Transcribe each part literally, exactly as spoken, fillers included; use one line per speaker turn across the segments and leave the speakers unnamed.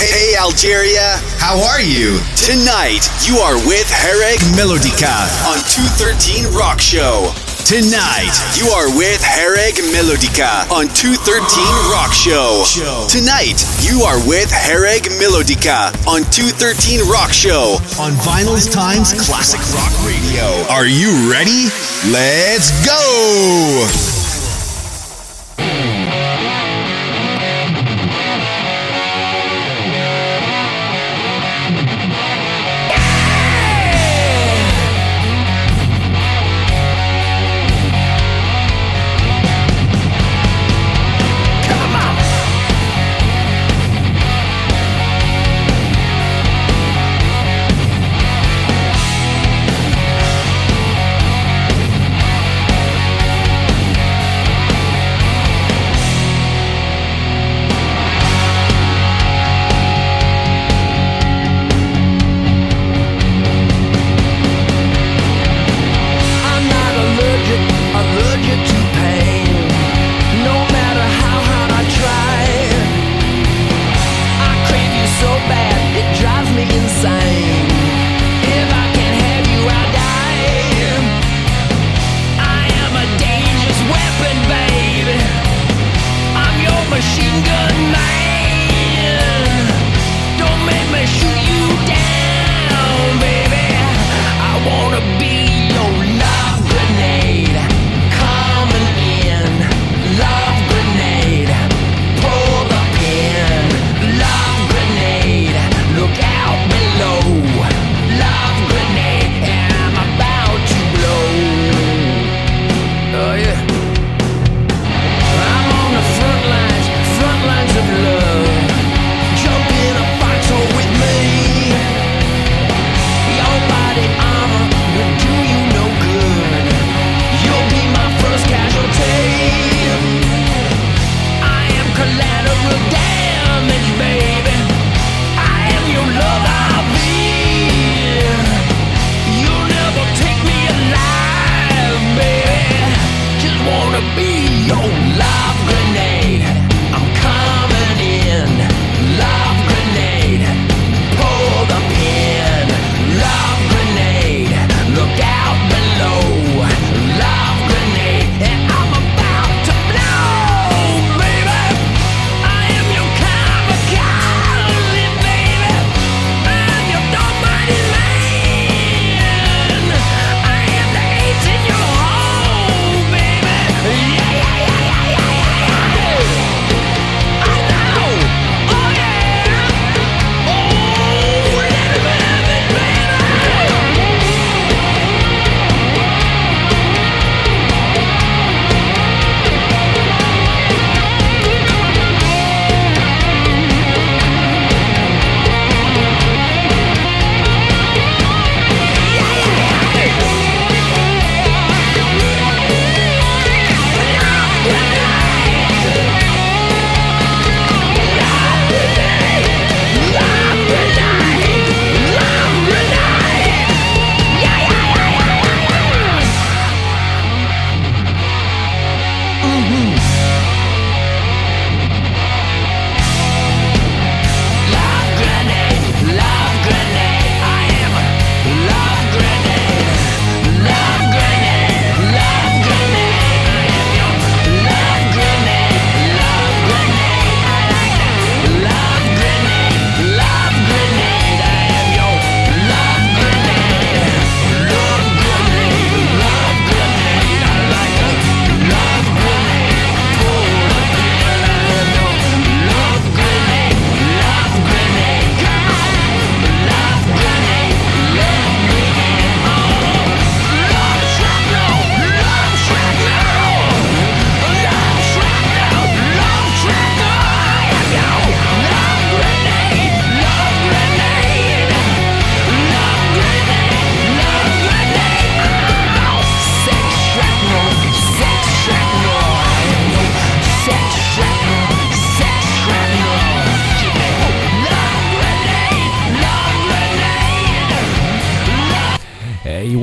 Hey Algeria, how are you? Tonight, you are with Hereg Melodica on two thirteen Rock Show. Tonight, you are with Hereg Melodica on two thirteen Rock Show. Tonight, you are with Hereg Melodica on two thirteen Rock Show on Vinyl's Times Classic Rock Radio. Are you ready? Let's go!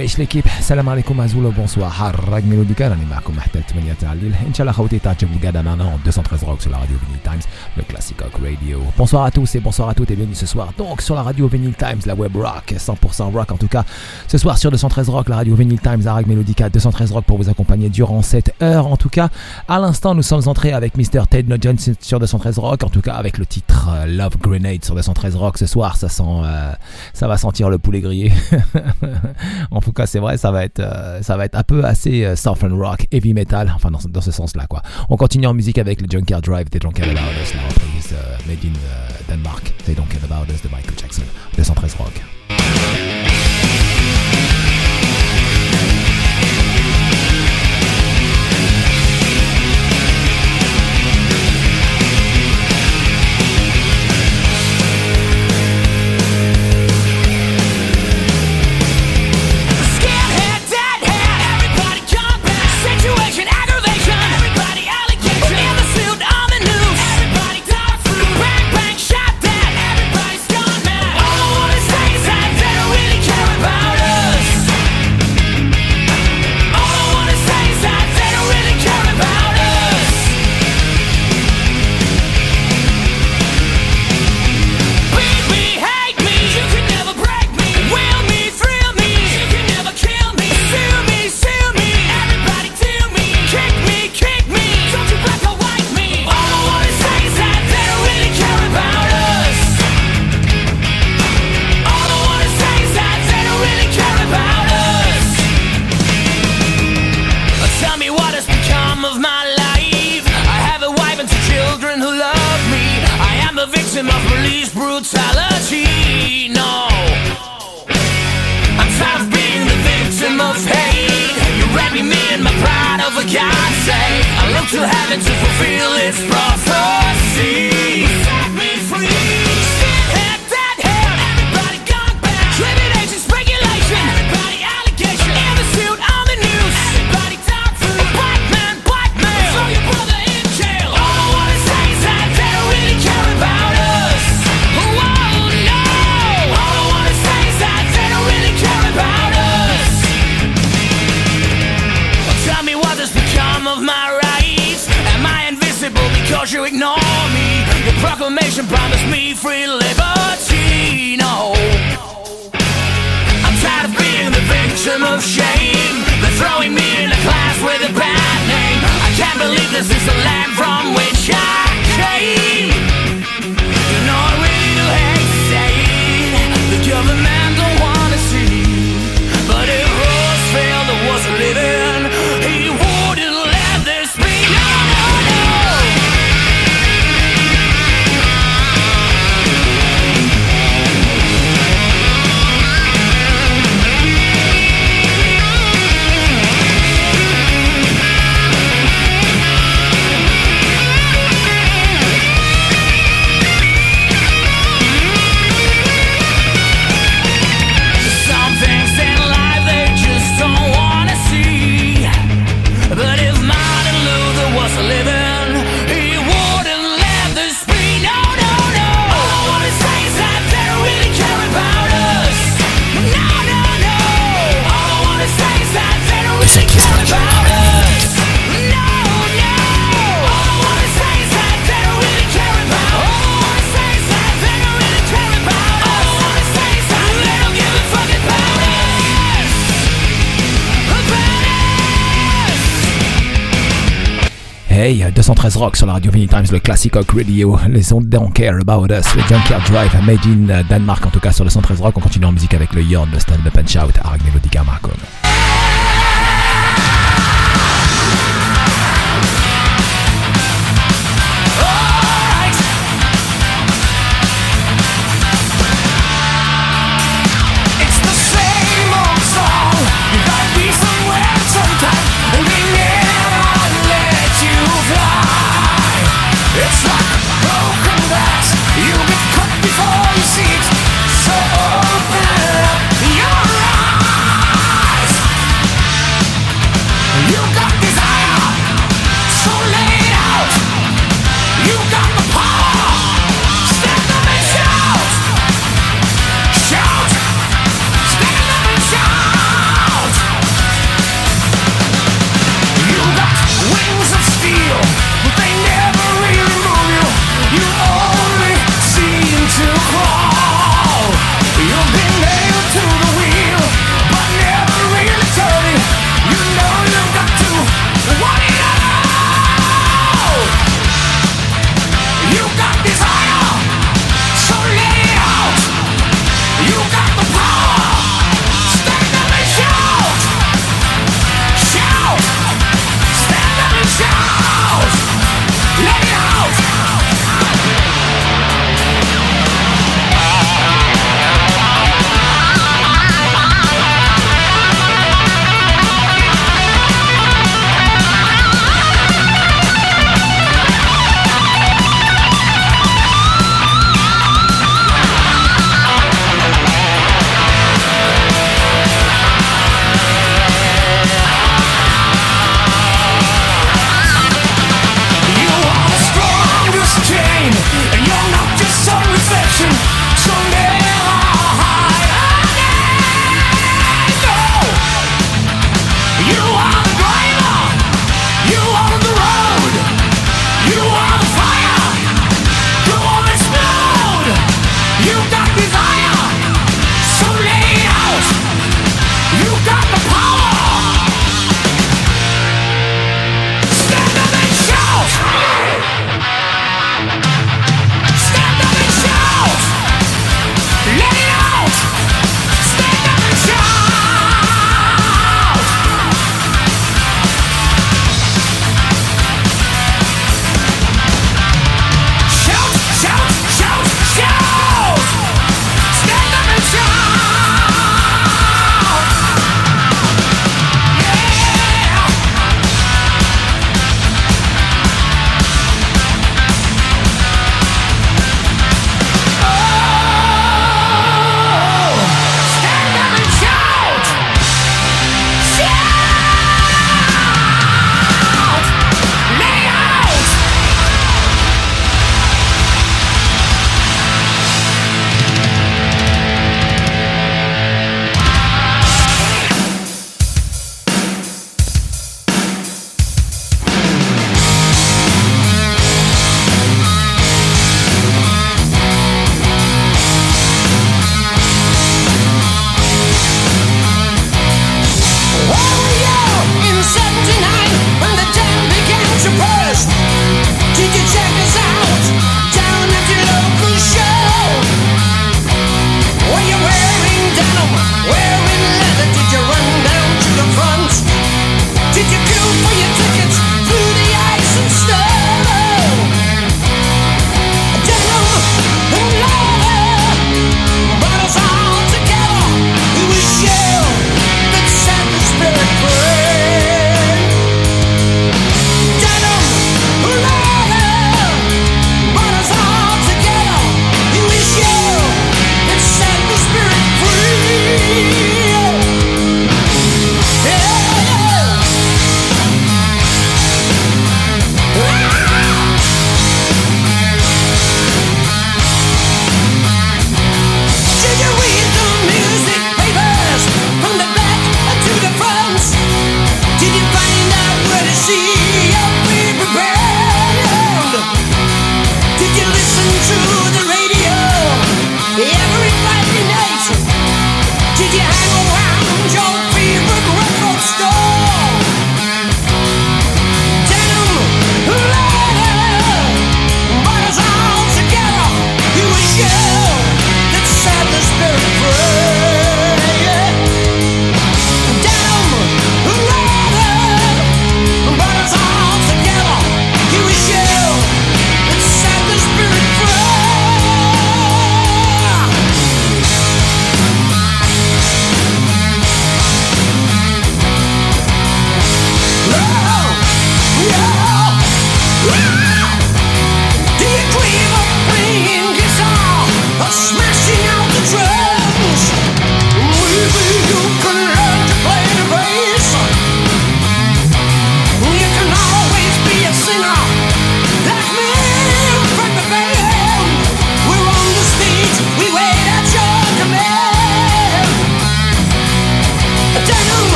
وايش l'équipe السلام عليكم عزولة bonsoir حرق ميلوديكا راني معكم حتى ثمانية تاع الليل ان شاء الله خوتي تعجبوا قاعدة معنا deux cent treize Rock sur la radio Vinyl Times le classic rock radio. Bonsoir à tous et bonsoir à toutes et bienvenue ce soir donc sur la radio Vinyl Times, la web rock cent pour cent rock en tout cas ce soir sur deux cent treize Rock, la radio Vinyl Times, Harag Melodica deux cent treize Rock pour vous accompagner durant cette heure. En tout cas à l'instant nous sommes entrés avec mister Ted Nugent sur deux cent treize Rock, en tout cas avec le titre euh, Love Grenade sur deux cent treize Rock. Ce soir ça sent euh, ça va sentir le poulet grillé. En tout cas c'est vrai, ça va être euh, ça va être un peu assez euh, southern rock, heavy metal, enfin dans, dans ce sens là quoi. On continue en musique avec le Junkyard Drive des Don't Care About Us, la reprise euh, made in euh, Denmark, They Don't Care About Us de Michael Jackson, deux cent treize Rock. Hey, deux cent treize Rock sur la radio Vinyl Times, le classic rock radio, les ondes Don't Care About Us, le Junkyard Drive, made in Denmark, en tout cas sur le cent treize Rock. On continue en musique avec le Yorn, le Stand Up and Shout, Harag Melodica Marcon.
It's like broken glass, you get cut before you see it. So open up your eyes.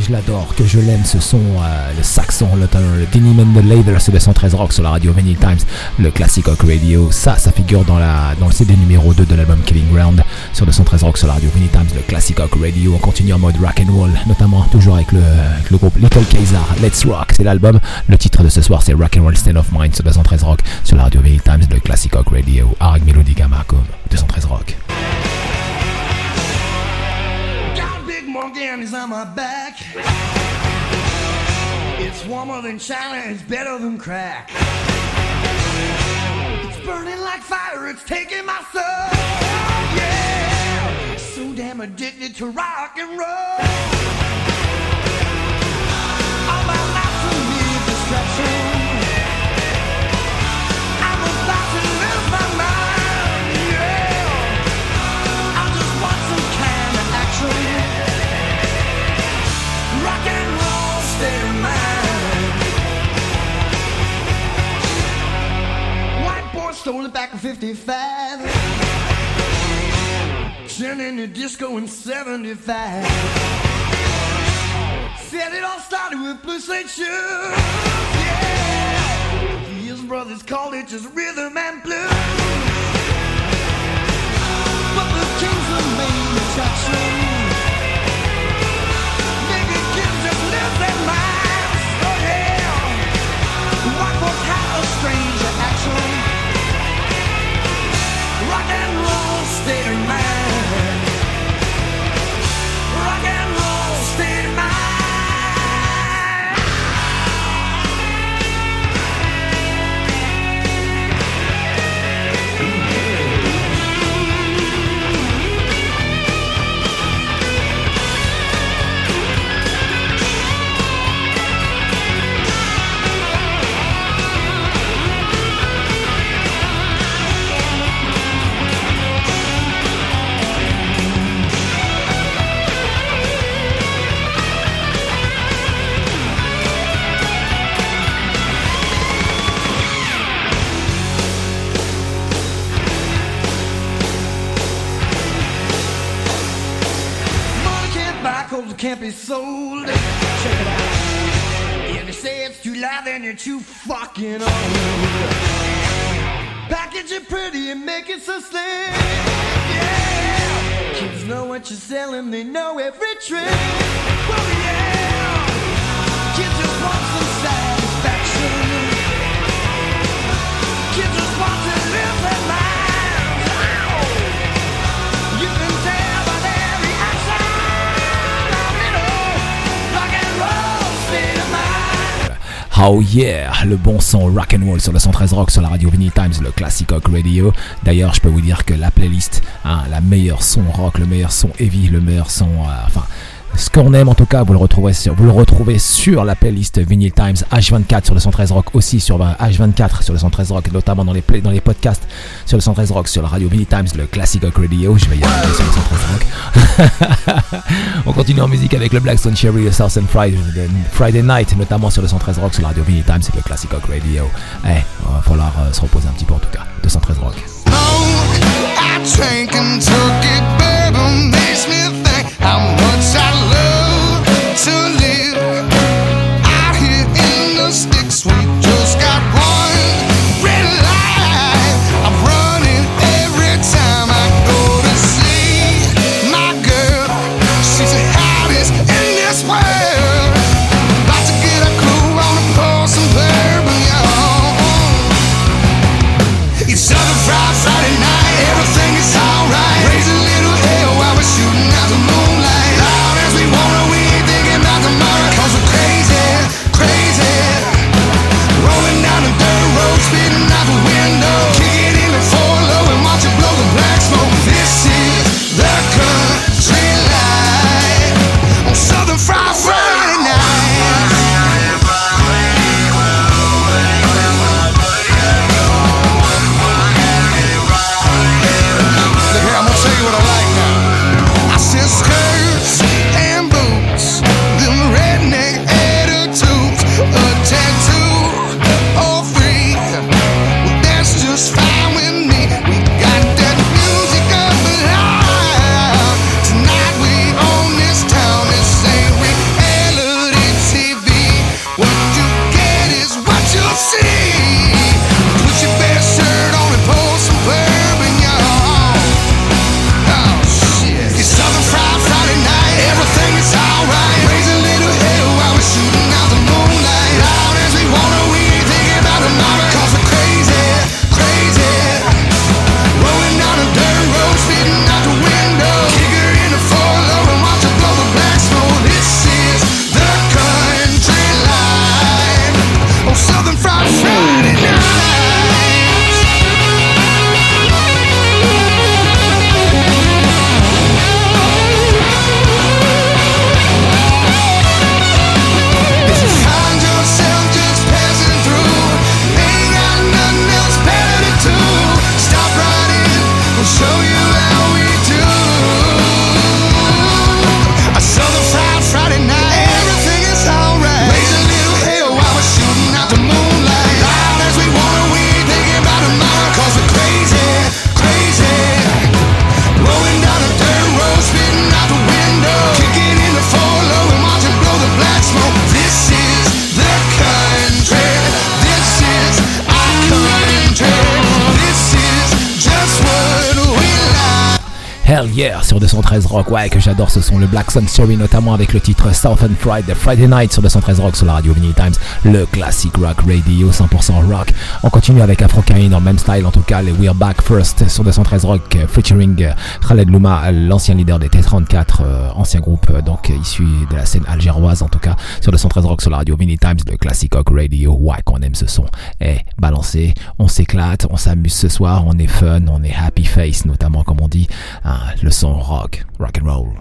je l'adore, que je l'aime, ce son, euh, le saxon, le, le Denim and the Leather, c'est deux cent treize Rock sur la radio Vinyl Times, le Classic Rock Radio. Ça, ça figure dans, la, dans le C D numéro deux de l'album Killing Ground sur deux cent treize Rock sur la radio Vinyl Times, le Classic Rock Radio. On continue en mode rock and roll, notamment toujours avec le, avec le groupe Little Kaiser. Let's Rock, c'est l'album. Le titre de ce soir, c'est Rock and Roll State of Mind sur deux cent treize Rock sur la radio Vinyl Times, le Classic Rock Radio. Arag Melodica Markov, deux cent treize Rock.
Morgan is on my back. It's warmer than China, it's better than crack. It's burning like fire, it's taking my soul. Yeah, so damn addicted to rock and roll. All my life to me a distraction. I'm about to lose my mind. Yeah, I just want some kind of action. Rock and roll state of mind. White boy stole it back in fifty-five. Turning the disco in seventy-five. Said it all started with blue suede shoes. Yeah, his brothers called it just rhythm and blues. But the king's the main attraction. Their minds, oh yeah. Rock was have a strange action. Rock and roll state of mind. Rock and roll state of mind. Can't be sold. Check it out. If they say it's too loud, then you're too fucking old. Package it pretty and make it so slim. Yeah. Kids know what you're selling, they know every trick. Well, yeah. Kids just want some satisfaction. Kids just want to live their lives. Ow. You can tell by their reaction.
Oh yeah, le bon son rock and roll sur le cent treize Rock sur la radio Vinyl Times, le Classic Rock Radio. D'ailleurs, je peux vous dire que la playlist, hein, la meilleure son rock, le meilleur son heavy, le meilleur son, euh, enfin, ce qu'on aime en tout cas, vous le retrouvez sur, vous le retrouvez sur la playlist Vinyl Times H vingt-quatre sur le cent treize Rock, aussi sur H vingt-quatre sur le cent treize Rock, notamment dans les play, dans les podcasts sur le cent treize Rock, sur la radio Vinyl Times, le Classic Rock Radio. Je vais y aller sur le cent treize Rock. On continue en musique avec le Blackstone Cherry, le Southern Friday, Friday Night, notamment sur le cent treize Rock, sur la radio Vinyl Times, c'est le Classic Rock Radio. Eh, hey, il va falloir euh, se reposer un petit peu en tout cas. deux cent treize Rock.
How much I love to live out here in the sticks. We just got one red light. I'm running every time I go to see my girl. She's the hottest in this world. About to get a clue on to pour some bourbon, y'all. It's other Friday, Friday night. Everything is alright.
Hell yeah sur deux cent treize Rock. Ouais, que j'adore ce son, le Black Sun Theory, notamment avec le titre Southern Friday, Friday Night sur deux cent treize Rock sur la radio Vinyl Times, le classic rock radio cent pour cent rock. On continue avec Afro-Kain dans le même style, en tout cas les We're Back First sur deux cent treize Rock, featuring Khaled Louma, l'ancien leader des T trente-quatre, euh, ancien groupe euh, donc issu de la scène algéroise, en tout cas sur deux cent treize Rock sur la radio Vinyl Times, le classic rock radio. Ouais, qu'on aime ce son. Eh, balancé, on s'éclate, on s'amuse ce soir, on est fun, on est happy face, notamment comme on dit, hein, le son rock, rock and roll.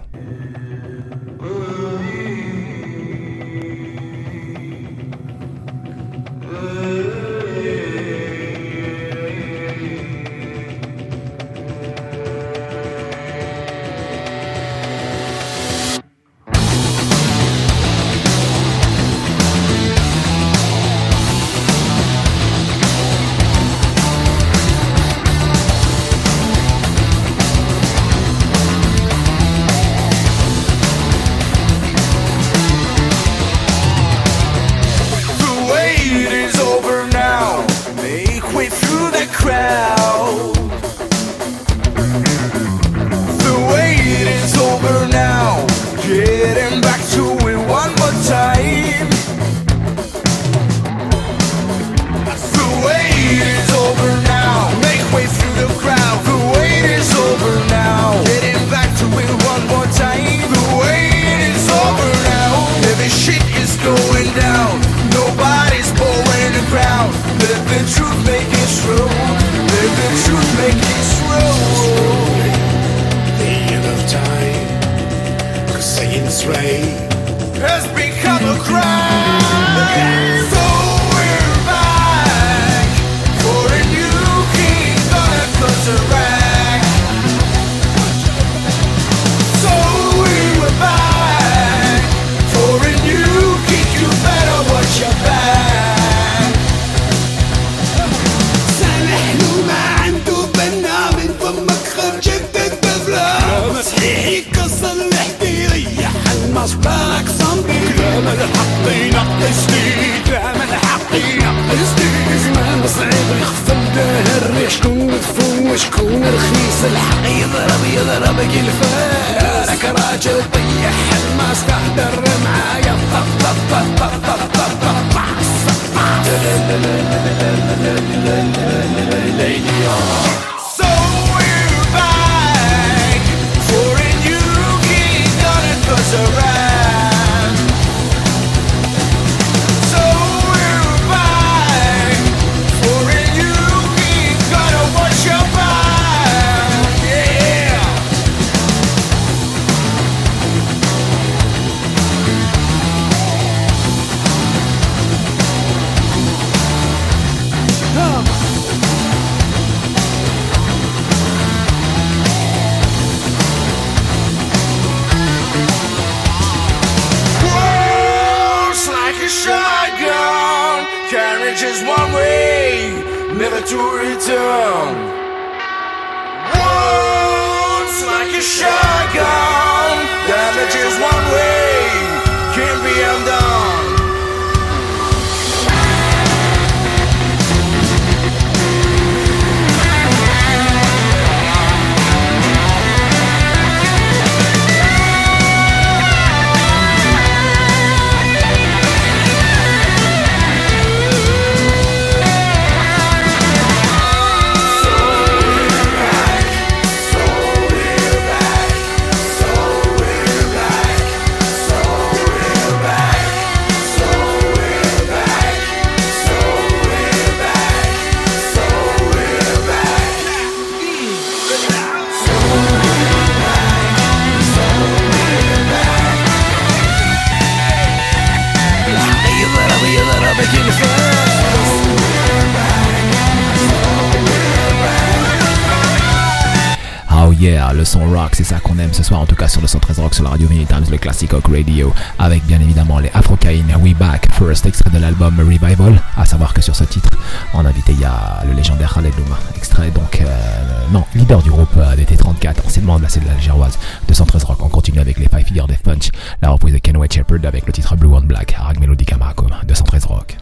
Yeah, le son rock, c'est ça qu'on aime ce soir, en tout cas sur le cent treize Rock sur la radio Vinyl Times, le classic rock radio, avec bien évidemment les Afro-Kain, We Back First, extrait de l'album Revival. À savoir que sur ce titre, en invité, il y a le légendaire Khaled Louma, extrait donc, euh, non, leader du groupe euh, des T trente-quatre, anciennement de la scène algéroise, deux cent treize Rock. On continue avec les Five Figure Death Punch, la reprise de Kenway Shepherd avec le titre Blue and Black, Rag Melodica Maracom, deux cent treize Rock.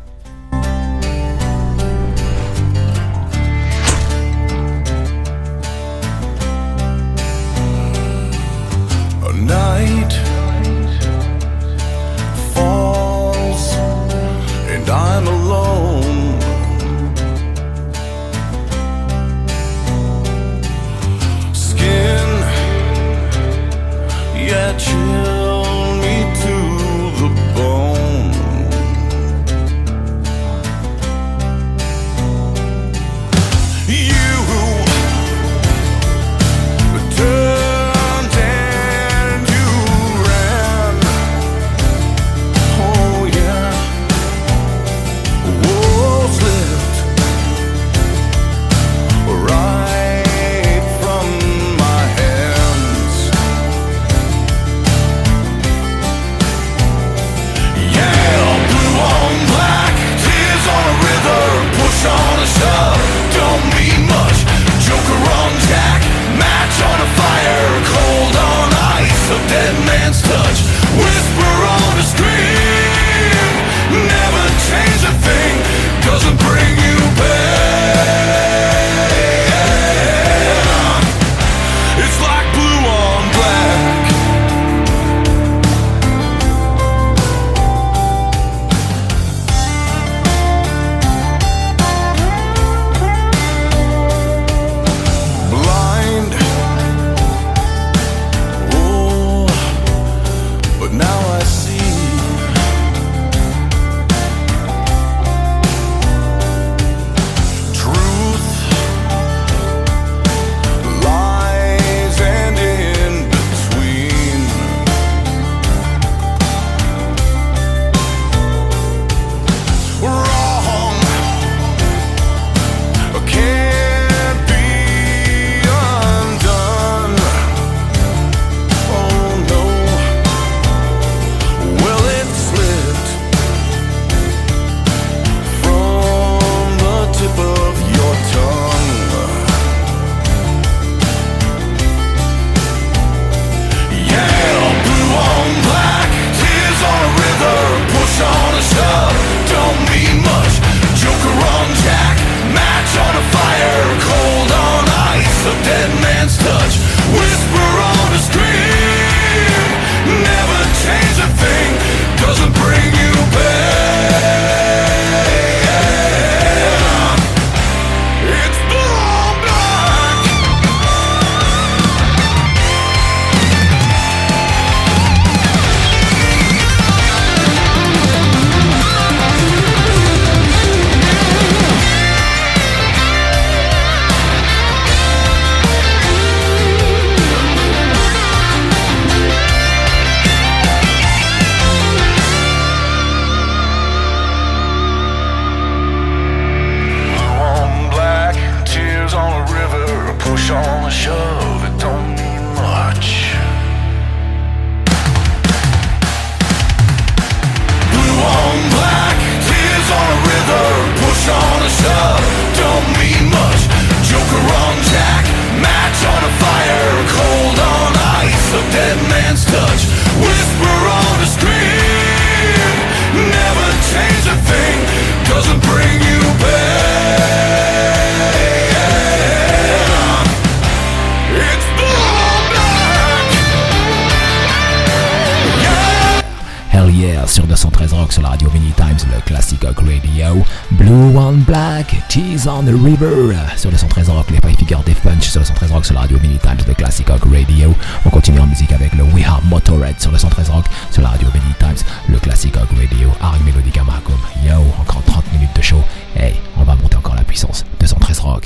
Yeah, sur deux cent treize Rock, sur la radio Mini Times, le Classic Rock Radio. Blue on Black, Cheese on the River, sur deux cent treize Rock, les Five Finger Death Punch, sur deux cent treize Rock, sur la radio Mini Times, le Classic Rock Radio. On continue en musique avec le We Are Motorhead, sur deux cent treize Rock, sur la radio Mini Times, le Classic Rock Radio. Harry Melodica Malcolm, yo, encore trente minutes de show. Hey, on va monter encore la puissance. deux cent treize Rock.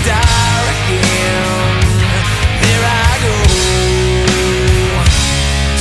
There I go.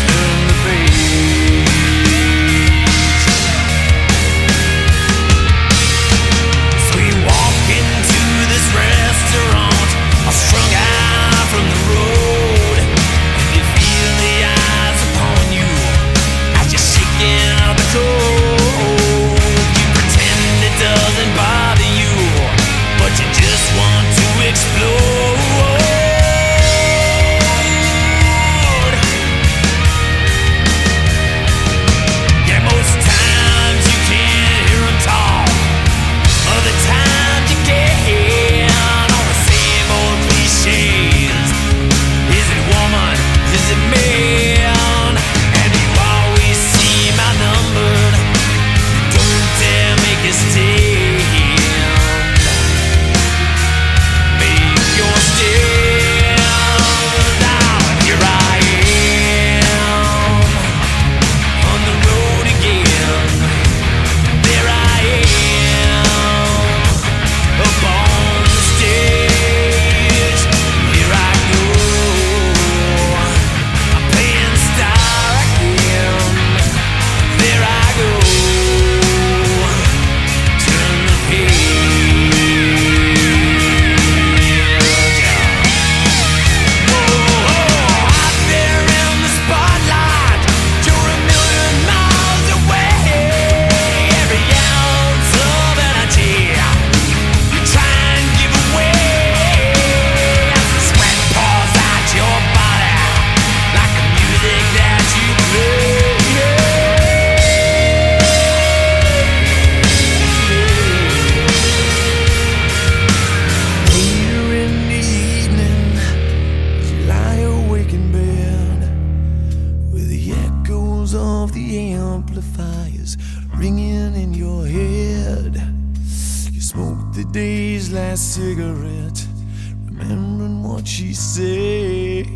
sounds of the amplifiers ringing in your head. You smoke the day's last cigarette, remembering what she said.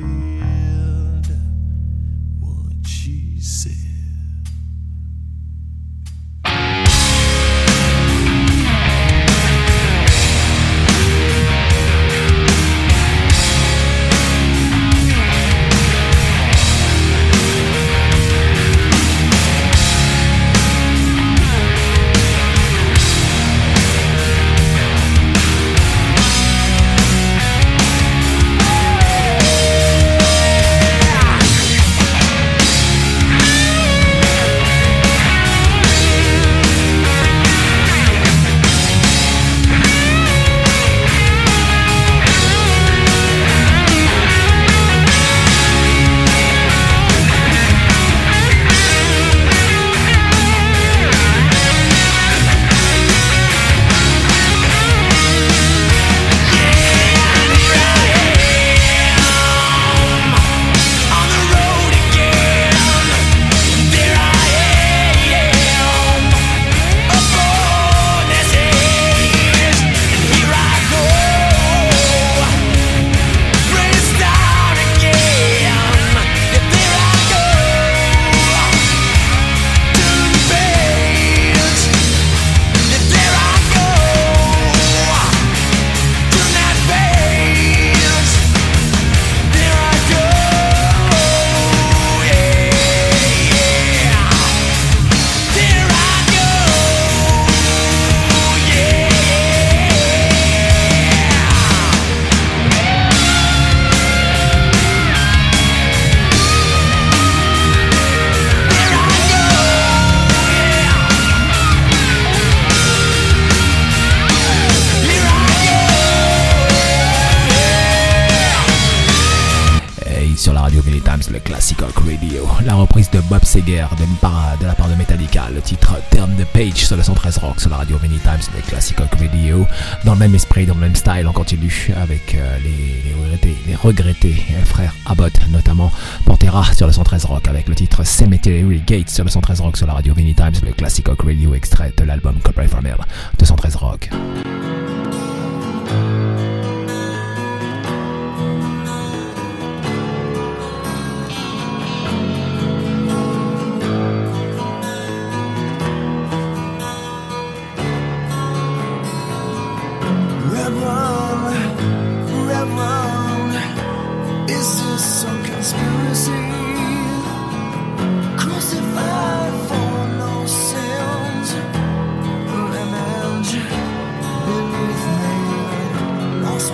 What she said.
Le Classic Rock Radio, la reprise de Bob Seger de, de la part de Metallica, le titre Turn the Page sur le cent treize Rock sur la radio Many Times, le Classic Rock Radio. Dans le même esprit, dans le même style, on continue avec euh, les, les regrettés, les regrettés euh, frères Abbott, notamment Pantera sur le cent treize Rock avec le titre Cemetery Gates sur le cent treize Rock sur la radio Many Times, le Classic Rock Radio, extrait de l'album Copyright from Hell de cent treize Rock.
Beneath me, lost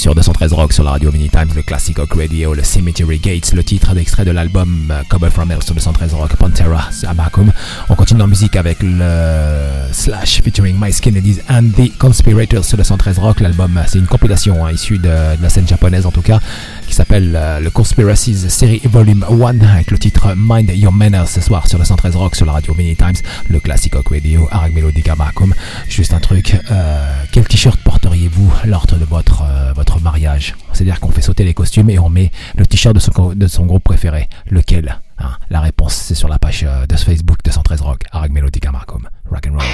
sur deux cent treize Rock sur la radio Mini Times, le classic rock radio, le Cemetery Gates, le titre d'extrait de l'album Cobble from Hell sur deux cent treize Rock, Pantera, Amakum. On continue en musique avec le Slash featuring Miles Kennedy and the Conspirators sur deux cent treize Rock. L'album, c'est une compilation hein, issue de, de la scène japonaise en tout cas, qui s'appelle euh, le Conspiracies Series Volume un avec le titre Mind Your Manners ce soir sur deux cent treize Rock sur la radio Mini Times, le classic rock radio, Arag Melodica Amakum. Juste un truc, euh, quel t-shirt porteriez-vous lors de votre, euh, votre mariage? C'est-à-dire qu'on fait sauter les costumes et on met le t-shirt de son, de son groupe préféré. Lequel hein? La réponse, c'est sur la page euh, de Facebook deux cent treize Rock, Arag Melodica Amakum. Rock and roll.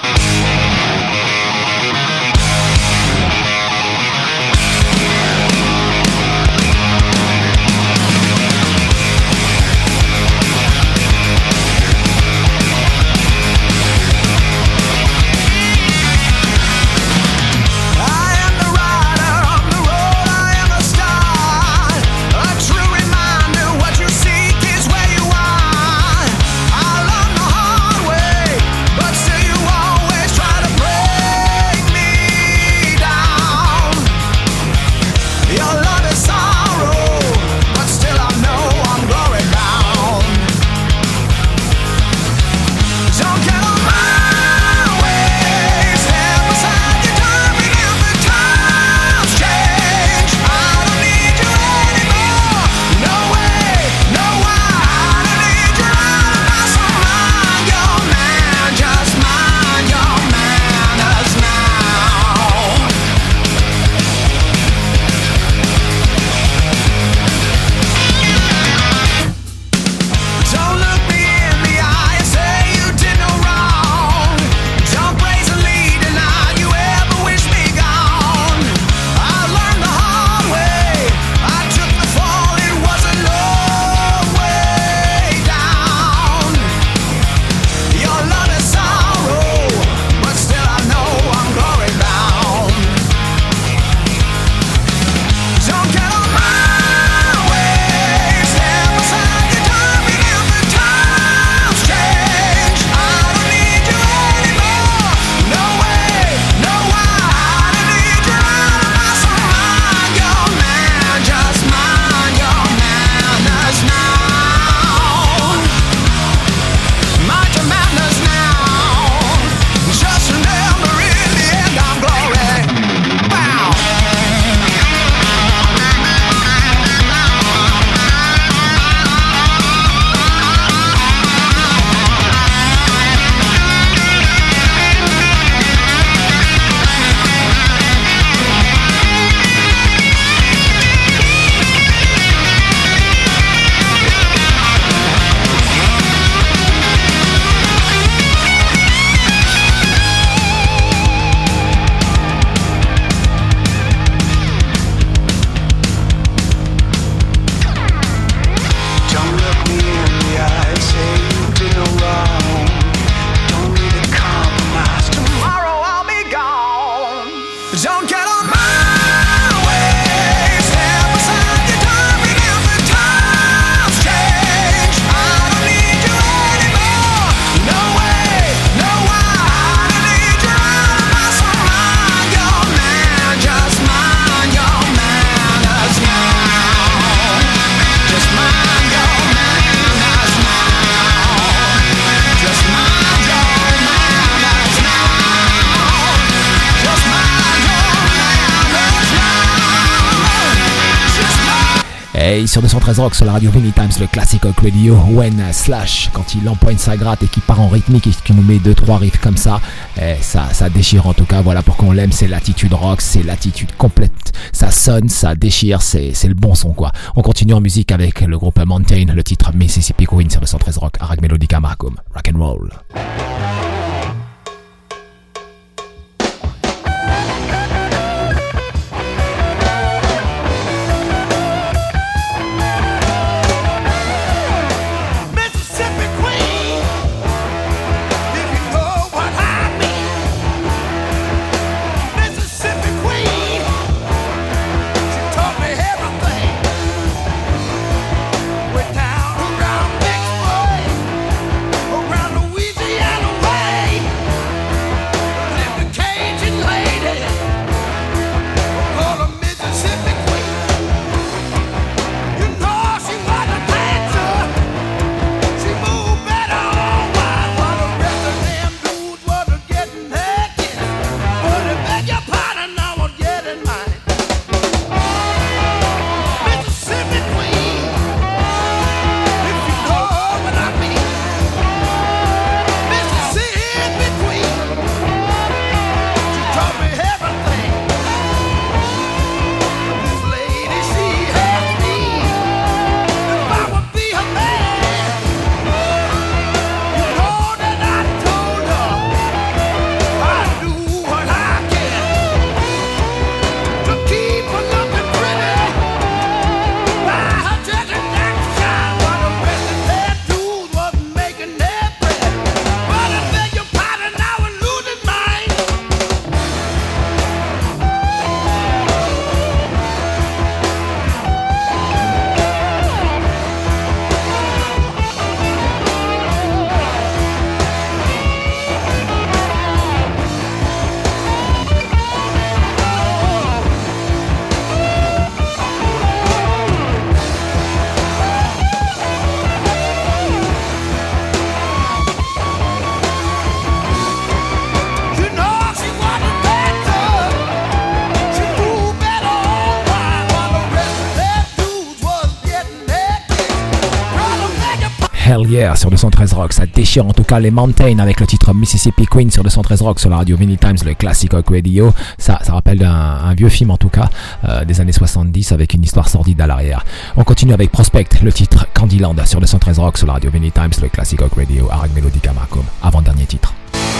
Hey, sur deux cent treize Rock, sur la radio Mini Times, le classic rock radio, when Slash, quand il empoigne sa gratte et qu'il part en rythmique et qu'il nous met deux trois riffs comme ça, eh, ça, ça déchire en tout cas. Voilà pourquoi on l'aime, c'est l'attitude rock, c'est l'attitude complète. Ça sonne, ça déchire, c'est, c'est le bon son quoi. On continue en musique avec le groupe Mountain, le titre Mississippi Queen sur deux cent treize Rock, Arag Melodica Amakum, rock and roll.
Around Louisiana.
Hell Yeah sur deux cent treize Rock. Ça déchire en tout cas les Mountains avec le titre Mississippi Queen sur deux cent treize Rock sur la radio Vinyl Times, le Classic Rock Radio. Ça, ça rappelle un, un vieux film en tout cas euh, des années soixante-dix avec une histoire sordide à l'arrière. On continue avec Prospect, le titre Candyland sur deux cent treize Rock sur la radio Vinyl Times, le Classic Rock Radio. Arag Melodica Marcom, avant-dernier titre.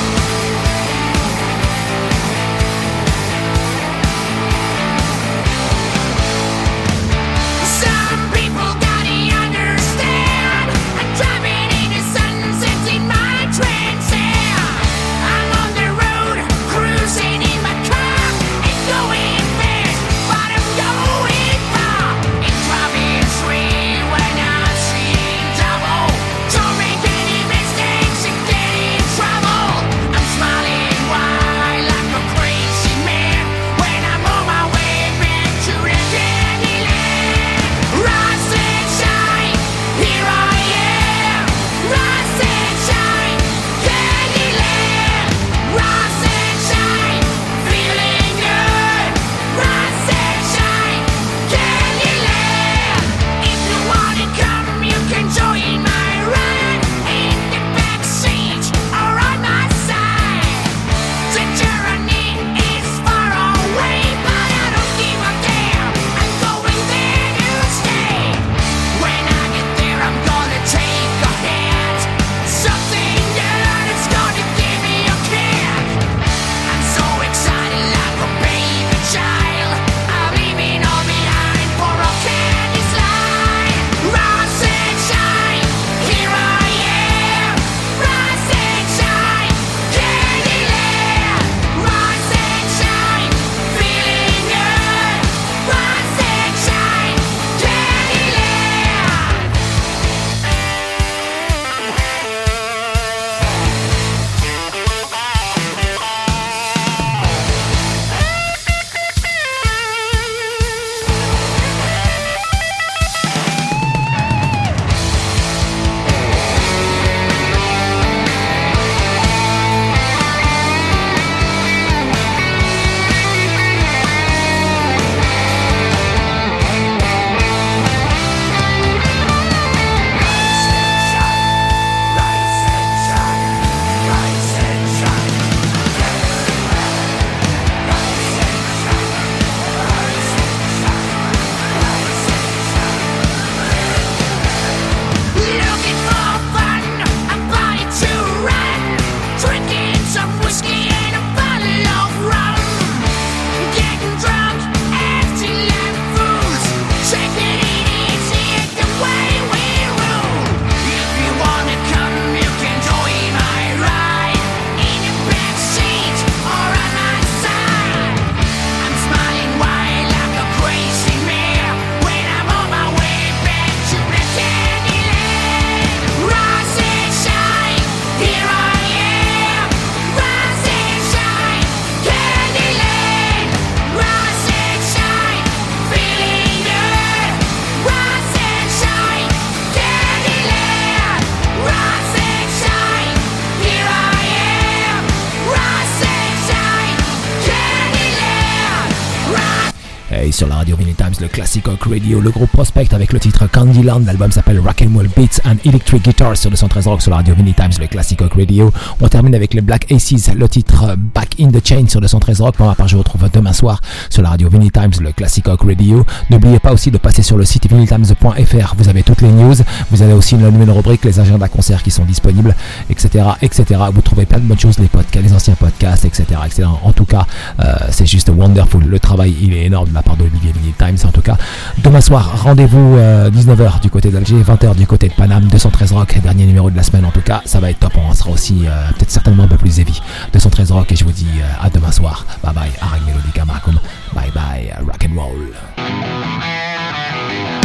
Sur la radio Vinyl Times, le Classic Rock Radio, le groupe Prospect avec le titre Candyland. L'album s'appelle Rock'n'Roll Beats and Electric Guitars sur deux cent treize Rock sur la radio Vinyl Times, le Classic Rock Radio. On termine avec les Black Aces, le titre Back in the Chain sur deux cent treize Rock. Pour ma part, je vous retrouve demain soir sur la radio Vinyl Times, le Classic Rock Radio. N'oubliez pas aussi de passer sur le site vinyl times point f r. Vous avez toutes les news. Vous avez aussi une nouvelle rubrique, les agendas concerts qui sont disponibles, et cetera, et cetera. Vous trouvez plein de bonnes choses, les podcasts, les anciens podcasts, et cetera, et cetera. En tout cas, euh, c'est juste wonderful. Le travail, il est énorme de la part de Olivier Vinyl Times. En tout cas, demain soir, rendez-vous euh, dix-neuf heures du côté d'Alger, vingt heures du côté de Paname, deux cent treize Rock, dernier numéro de la semaine. En tout cas, ça va être top. On sera aussi euh, peut-être certainement un peu plus heavy. deux cent treize Rock, et je vous dis euh, à demain soir. Bye bye, Arag Melodica Marcom. Bye bye, rock and roll.